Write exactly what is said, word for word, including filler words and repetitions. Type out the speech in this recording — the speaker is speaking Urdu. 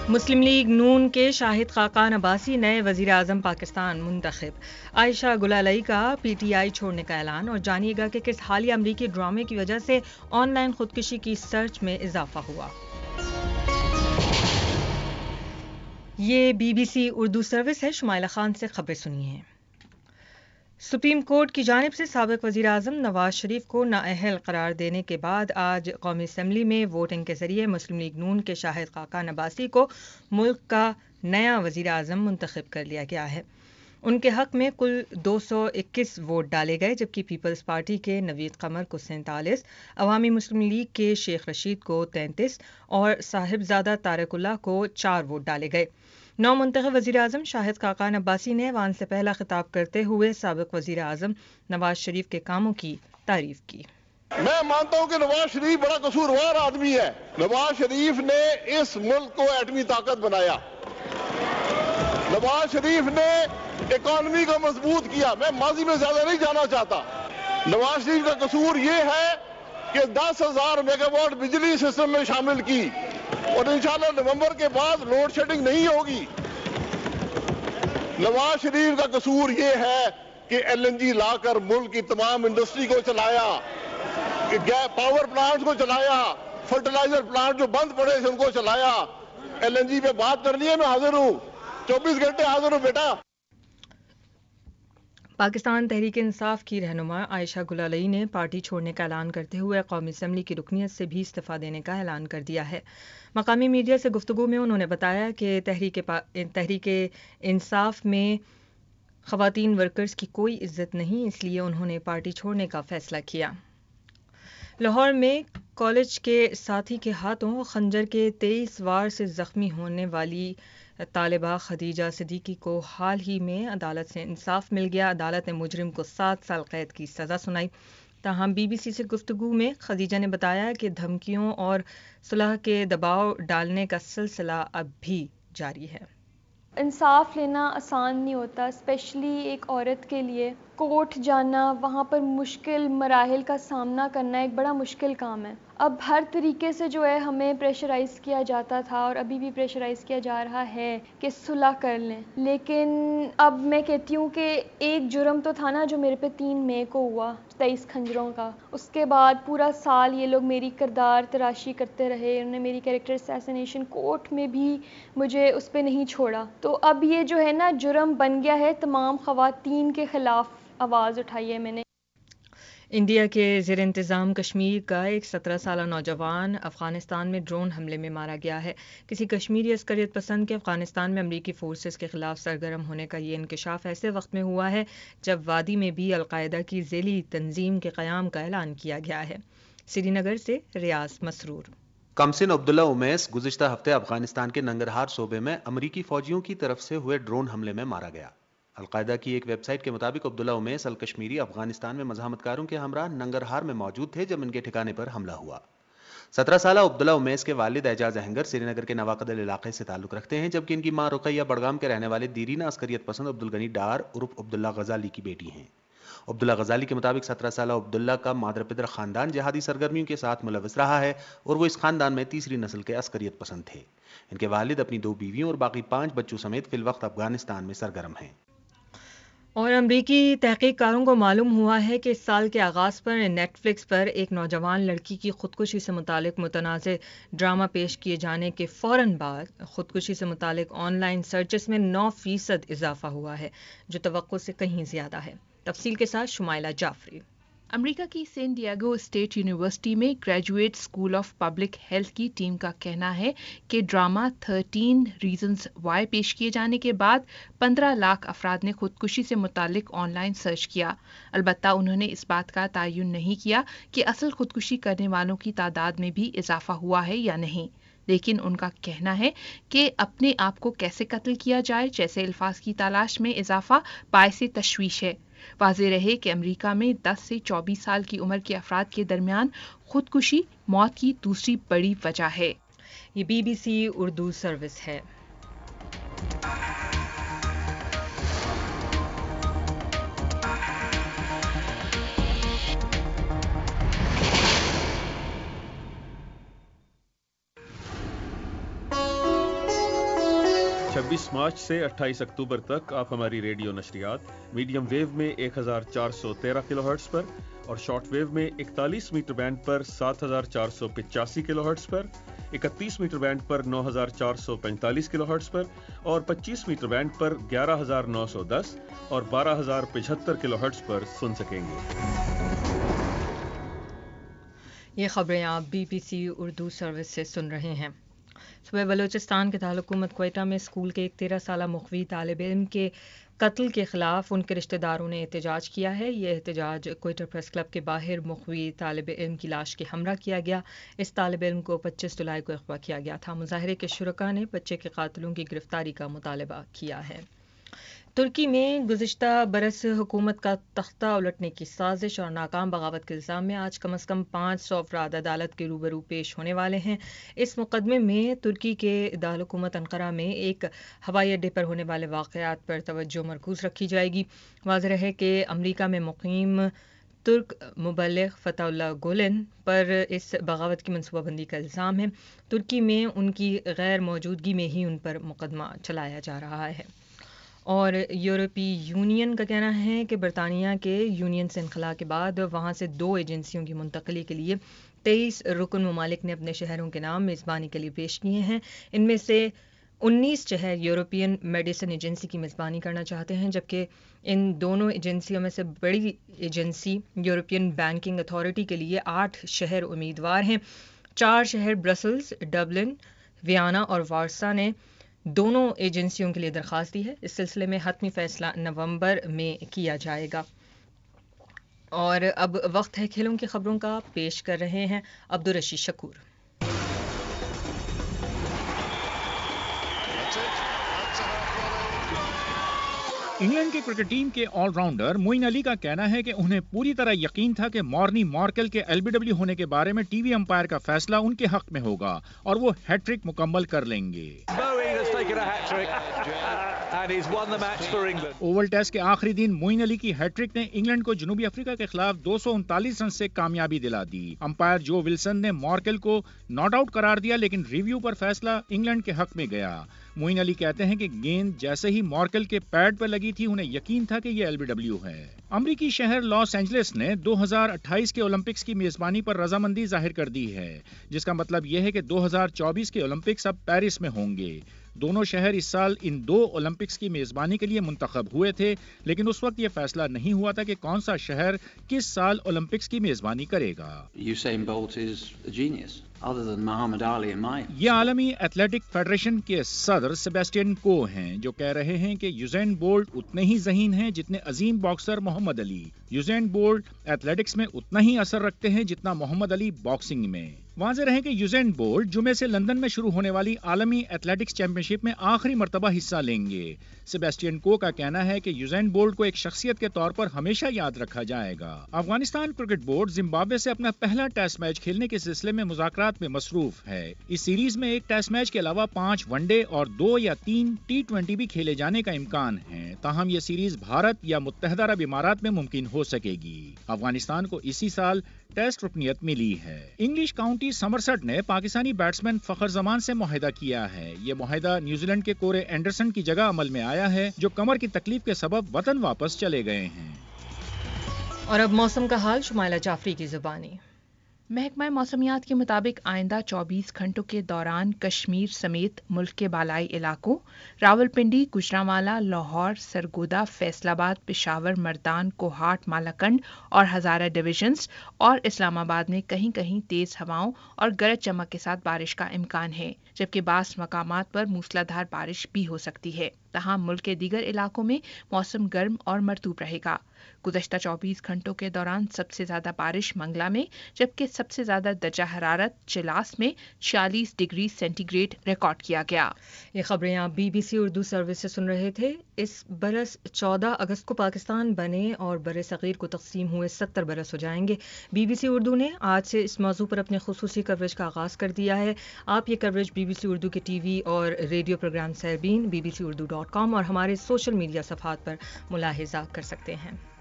مسلم لیگ نون کے شاہد خاقان عباسی نئے وزیر اعظم پاکستان منتخب۔ عائشہ گلالئی کا پی ٹی آئی چھوڑنے کا اعلان، اور جانیے گا کہ کس حالیہ امریکی ڈرامے کی وجہ سے آن لائن خودکشی کی سرچ میں اضافہ ہوا۔ یہ B B C Urdu service ہے۔ شمائلہ خان سے خبریں سنیے۔ سپریم کورٹ کی جانب سے سابق وزیر اعظم نواز شریف کو نااہل قرار دینے کے بعد آج قومی اسمبلی میں ووٹنگ کے ذریعے مسلم لیگ نون کے شاہد خاقان عباسی کو ملک کا نیا وزیر اعظم منتخب کر لیا گیا ہے۔ ان کے حق میں کل دو سو اکیس ووٹ ڈالے گئے، جبکہ پیپلز پارٹی کے نوید قمر کو سینتالیس، عوامی مسلم لیگ کے شیخ رشید کو تینتیس اور صاحبزادہ طارق اللہ کو چار ووٹ ڈالے گئے۔ نو منتخب وزیر اعظم شاہد خاقان عباسی نے ایوان سے پہلا خطاب کرتے ہوئے سابق وزیر اعظم نواز شریف کے کاموں کی تعریف کی۔ میں مانتا ہوں کہ نواز شریف بڑا قصوروار آدمی ہے۔ نواز شریف نے اس ملک کو ایٹمی طاقت بنایا، نواز شریف نے اکانومی کو مضبوط کیا۔ میں ماضی میں زیادہ نہیں جانا چاہتا۔ نواز شریف کا قصور یہ ہے کہ دس ہزار میگا واٹ بجلی سسٹم میں شامل کی، اور انشاءاللہ نومبر کے بعد لوڈ شیڈنگ نہیں ہوگی۔ نواز شریف کا قصور یہ ہے کہ ایل این جی لا کر ملک کی تمام انڈسٹری کو چلایا، پاور پلانٹ کو چلایا، فرٹیلائزر پلانٹ جو بند پڑے تھے ان کو چلایا۔ ایل این جی پہ بات کرنی ہے، میں حاضر ہوں، چوبیس گھنٹے حاضر ہوں بیٹا۔ پاکستان تحریک انصاف کی رہنما عائشہ گلالئی نے پارٹی چھوڑنے کا اعلان کرتے ہوئے قومی اسمبلی کی رکنیت سے بھی استعفیٰ دینے کا اعلان کر دیا ہے۔ مقامی میڈیا سے گفتگو میں انہوں نے بتایا کہ تحریک پا... تحریک انصاف میں خواتین ورکرز کی کوئی عزت نہیں، اس لیے انہوں نے پارٹی چھوڑنے کا فیصلہ کیا۔ لاہور میں کالج کے ساتھی کے ہاتھوں خنجر کے تیئیس وار سے زخمی ہونے والی طالبہ خدیجہ صدیقی کو حال ہی میں عدالت سے انصاف مل گیا۔ عدالت نے مجرم کو سات سال قید کی سزا سنائی۔ تاہم بی بی سی سے گفتگو میں خدیجہ نے بتایا کہ دھمکیوں اور صلح کے دباؤ ڈالنے کا سلسلہ اب بھی جاری ہے۔ انصاف لینا آسان نہیں ہوتا، اسپیشلی ایک عورت کے لیے۔ کورٹ جانا، وہاں پر مشکل مراحل کا سامنا کرنا ایک بڑا مشکل کام ہے۔ اب ہر طریقے سے جو ہے ہمیں پریشرائز کیا جاتا تھا اور ابھی بھی پریشرائز کیا جا رہا ہے کہ صلح کر لیں، لیکن اب میں کہتی ہوں کہ ایک جرم تو تھا نا جو میرے پہ تین مئی کو ہوا، تیئیس کھنجروں کا۔ اس کے بعد پورا سال یہ لوگ میری کردار تراشی کرتے رہے، انہوں نے میری کیریکٹر اسیسینیشن، کورٹ میں بھی مجھے اس پہ نہیں چھوڑا۔ تو اب یہ جو ہے نا جرم بن گیا ہے، تمام خواتین کے خلاف آواز اٹھائی ہے میں نے۔ انڈیا کے زیر انتظام کشمیر کا ایک سترہ سالہ نوجوان افغانستان میں ڈرون حملے میں مارا گیا ہے۔ کسی کشمیری عسکریت پسند کے افغانستان میں امریکی فورسز کے خلاف سرگرم ہونے کا یہ انکشاف ایسے وقت میں ہوا ہے جب وادی میں بھی القاعدہ کی ذیلی تنظیم کے قیام کا اعلان کیا گیا ہے۔ سری نگر سے ریاض مسرور۔ کمسن عبداللہ امیس گزشتہ ہفتے افغانستان کے ننگرہار صوبے میں امریکی فوجیوں کی طرف سے ہوئے ڈرون حملے میں مارا گیا۔ القاعدہ کی ایک ویب سائٹ کے مطابق عبداللہ امیس الکشمیری افغانستان میں مزاحمت کاروں کے ہمراہ ننگرہار میں موجود تھے جب ان کے ٹھکانے پر حملہ ہوا۔ سترہ سالہ عبداللہ امیس کے والد اعجاز اہنگر سری نگر کے نواقدل علاقے سے تعلق رکھتے ہیں، جبکہ ان کی ماں رقیہ بڑگام کے رہنے والے دیرینہ عسکریت پسند عبدالغنی ڈار عرف عبداللہ غزالی کی بیٹی ہیں۔ عبداللہ غزالی کے مطابق سترہ سالہ عبداللہ کا مادر پدر خاندان جہادی سرگرمیوں کے ساتھ ملوث رہا ہے اور وہ اس خاندان میں تیسری نسل کے عسکریت پسند تھے۔ ان کے والد اپنی دو بیویوں اور باقی پانچ بچوں سمیت فی الوقت افغانستان میں سرگرم ہیں۔ اور امریکی تحقیق کاروں کو معلوم ہوا ہے کہ اس سال کے آغاز پر نیٹ فلکس پر ایک نوجوان لڑکی کی خودکشی سے متعلق متنازع ڈرامہ پیش کیے جانے کے فوراً بعد خودکشی سے متعلق آن لائن سرچز میں نو فیصد اضافہ ہوا ہے، جو توقع سے کہیں زیادہ ہے۔ تفصیل کے ساتھ شمائلہ جعفری۔ امریکہ کی سین ڈیگو اسٹیٹ یونیورسٹی میں graduate school of public health کی ٹیم کا کہنا ہے کہ ڈرامہ تھرٹین ریزنز وائی پیش کیے جانے کے بعد پندرہ لاکھ افراد نے خودکشی سے متعلق آن لائن سرچ کیا۔ البتہ انہوں نے اس بات کا تعین نہیں کیا کہ اصل خودکشی کرنے والوں کی تعداد میں بھی اضافہ ہوا ہے یا نہیں، لیکن ان کا کہنا ہے کہ اپنے آپ کو کیسے قتل کیا جائے جیسے الفاظ کی تلاش میں اضافہ باعث تشویش ہے۔ واضح رہے کہ امریکہ میں دس سے چوبیس سال کی عمر کے افراد کے درمیان خودکشی موت کی دوسری بڑی وجہ ہے۔ یہ B B C Urdu service ہے۔ چھبیس مارچ سے اٹھائیس اکتوبر تک آپ ہماری ریڈیو نشریات میڈیم ویو میں ایک ہزار چار سو تیرہ کلو ہرٹز پر اور شارٹ ویو میں اکتالیس میٹر بینڈ پر سات ہزار چار سو پچاسی کلو ہرٹز پر، اکتیس میٹر بینڈ پر نو ہزار چار سو پینتالیس کلو ہرٹز پر اور پچیس میٹر بینڈ پر گیارہ ہزار نو سو دس اور بارہ ہزار پچہتر کلو ہرٹز پر سن سکیں گے۔ یہ خبریں آپ B B C Urdu service سے سن رہے ہیں۔ صوبہ بلوچستان کے دارالحکومت کوئٹہ میں اسکول کے ایک تیرہ سالہ مخفی طالب علم کے قتل کے خلاف ان کے رشتہ داروں نے احتجاج کیا ہے۔ یہ احتجاج کوئٹہ پریس کلب کے باہر مخفی طالب علم کی لاش کے ہمراہ کیا گیا۔ اس طالب علم کو پچیس جولائی کو اغوا کیا گیا تھا۔ مظاہرے کے شرکاء نے بچے کے قاتلوں کی گرفتاری کا مطالبہ کیا ہے۔ ترکی میں گزشتہ برس حکومت کا تختہ الٹنے کی سازش اور ناکام بغاوت کے الزام میں آج کم از کم پانچ سو افراد عدالت کے روبرو پیش ہونے والے ہیں۔ اس مقدمے میں ترکی کے دارالحکومت انقرہ میں ایک ہوائی اڈے پر ہونے والے واقعات پر توجہ مرکوز رکھی جائے گی۔ واضح ہے کہ امریکہ میں مقیم ترک مبلغ فتح اللہ گولن پر اس بغاوت کی منصوبہ بندی کا الزام ہے۔ ترکی میں ان کی غیر موجودگی میں ہی ان پر مقدمہ چلایا جا رہا ہے۔ اور یورپی یونین کا کہنا ہے کہ برطانیہ کے یونین سے انخلا کے بعد وہاں سے دو ایجنسیوں کی منتقلی کے لیے تیئیس رکن ممالک نے اپنے شہروں کے نام میزبانی کے لیے پیش کیے ہیں۔ ان میں سے انیس شہر یورپین میڈیسن ایجنسی کی میزبانی کرنا چاہتے ہیں، جبکہ ان دونوں ایجنسیوں میں سے بڑی ایجنسی یورپین بینکنگ اتھارٹی کے لیے آٹھ شہر امیدوار ہیں۔ چار شہر برسلز، ڈبلن، ویانا اور وارسا نے دونوں ایجنسیوں کے لیے درخواست دی ہے۔ اس سلسلے میں حتمی فیصلہ نومبر میں کیا جائے گا۔ اور اب وقت ہے کھیلوں کی خبروں کا، پیش کر رہے ہیں عبدالرشید شکور۔ انگلینڈ کی کرکٹ ٹیم کے آل راؤنڈر معین علی کا کہنا ہے کہ انہیں پوری طرح یقین تھا کہ مارنی مارکل کے ایل بی ڈبلیو ہونے کے بارے میں ٹی وی امپائر کا فیصلہ ان کے حق میں ہوگا اور وہ ہیٹ ٹرک مکمل کر لیں گے۔ اوول ٹیسٹ کے آخری دن معین علی کی ہیٹ ٹرک نے انگلینڈ کو جنوبی افریقہ کے خلاف دو سو انتالیس رن سے کامیابی دلا دی۔ امپائر جو ولسن نے مارکل کو ناٹ آؤٹ قرار دیا، لیکن ریویو پر فیصلہ انگلینڈ کے حق میں گیا۔ معین علی کہتے ہیں کہ گیند جیسے ہی مارکل کے پیڈ پر لگی تھی انہیں یقین تھا کہ یہ ایل بی ڈبلیو ہے۔ امریکی شہر لاس اینجلس نے دو ہزار اٹھائیس کے اولمپکس کی میزبانی پر رضامندی ظاہر کر دی ہے، جس کا مطلب یہ ہے کہ دو ہزار چوبیس کے اولمپکس اب پیرس میں ہوں گے۔ دونوں شہر اس سال ان دو اولمپکس کی میزبانی کے لیے منتخب ہوئے تھے، لیکن اس وقت یہ فیصلہ نہیں ہوا تھا کہ کون سا شہر کس سال اولمپکس کی میزبانی کرے گا۔ Usain Bolt is a genius. Other than Muhammad Ali and mine. یہ عالمی ایتھلیٹک فیڈریشن کے صدر سیباسٹین کو ہیں، جو کہہ رہے ہیں کہ یوزین بولٹ اتنے ہی ذہین ہیں جتنے عظیم boxer Muhammad Ali. Usain Bolt athletics میں اتنا ہی اثر رکھتے ہیں جتنا محمد علی باکسنگ میں۔ واضح رہے کہ یوزین بولٹ جمعے سے لندن میں شروع ہونے والی عالمی ایتھلیٹکس چیمپئن شپ میں آخری مرتبہ حصہ لیں گے۔ سیباسٹین کو کا کہنا ہے کہ یوزین بولٹ کو ایک شخصیت کے طور پر ہمیشہ یاد رکھا جائے گا۔ افغانستان کرکٹ بورڈ زمبابوے سے اپنا پہلا ٹیسٹ میچ کھیلنے کے سلسلے میں مذاکرات میں مصروف ہے۔ اس سیریز میں ایک ٹیسٹ میچ کے علاوہ پانچ ون ڈے اور دو یا تین ٹی ٹوینٹی بھی کھیلے جانے کا امکان ہے، تاہم یہ سیریز بھارت یا متحدہ عرب امارات میں ممکن ہو سکے گی۔ افغانستان کو اسی سال ٹیسٹ رکنیت ملی ہے۔ انگلش کاؤنٹی سمرسٹ نے پاکستانی بیٹسمین فخر زمان سے معاہدہ کیا ہے۔ یہ معاہدہ نیوزی لینڈ کے کورے اینڈرسن کی جگہ عمل میں آیا ہے، جو کمر کی تکلیف کے سبب وطن واپس چلے گئے ہیں۔ اور اب موسم کا حال شمائلہ جعفری کی زبانی۔ محکمہ موسمیات کے مطابق آئندہ چوبیس گھنٹوں کے دوران کشمیر سمیت ملک کے بالائی علاقوں راولپنڈی، گجرانوالہ، لاہور، سرگودا، فیصل آباد، پشاور، مردان، کوہاٹ، مالاکنڈ اور ہزارہ ڈویژنز اور اسلام آباد میں کہیں کہیں تیز ہواؤں اور گرج چمک کے ساتھ بارش کا امکان ہے، جبکہ بعض مقامات پر موسلادھار بارش بھی ہو سکتی ہے۔ تاہم ملک کے دیگر علاقوں میں موسم گرم اور مرطوب رہے گا۔ گزشتہ چوبیس گھنٹوں کے دوران سب سے زیادہ بارش منگلا میں، جبکہ سب سے زیادہ درجہ حرارت چلاس میں چھیالیس ڈگری سینٹی گریڈ ریکارڈ کیا گیا۔ یہ خبریں آپ B B C Urdu service سے سن رہے تھے۔ اس برس چودہ اگست کو پاکستان بنے اور بر صغیر کو تقسیم ہوئے ستر برس ہو جائیں گے۔ بی بی سی اردو نے آج سے اس موضوع پر اپنے خصوصی کوریج کا آغاز کر دیا ہے۔ آپ یہ coverage B B C Urdu کے ٹی وی اور radio program Sairbeen B B C Urdu dot com اور ہمارے سوشل میڈیا صفحات پر ملاحظہ کر سکتے ہیں۔